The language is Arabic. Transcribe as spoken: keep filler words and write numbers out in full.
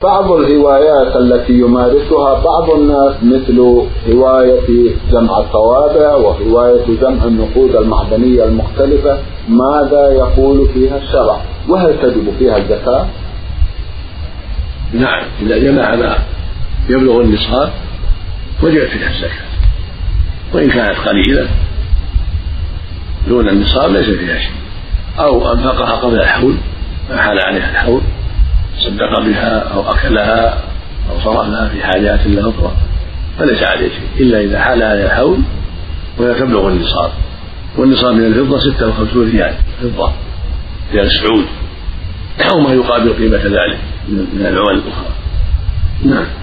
بعض الهوايات التي يمارسها بعض الناس مثل هواية جمع الطوابع وهواية جمع النقود المعدنية المختلفة، ماذا يقول فيها الشرع؟ وهل تجب فيها الزكاة؟ نعم، إذا جمع ما يبلغ النصاب وجبت فيها الزكاة، وإن كانت قليلة دون النصاب ليس فيها شيء، أو أنفقها قبل الحول فحال عليها الحول صدق بها أو أكلها أو صرفها في حاجات له أخرى فليس عليه شيء، إلا إذا حال عليها الحول ولا تبلغ النصاب. والنصاب من الفضة ستة وخمسون ريال فضة ريال سعود أو ما يقابل قيمة ذلك من العمل الأخرى. نعم.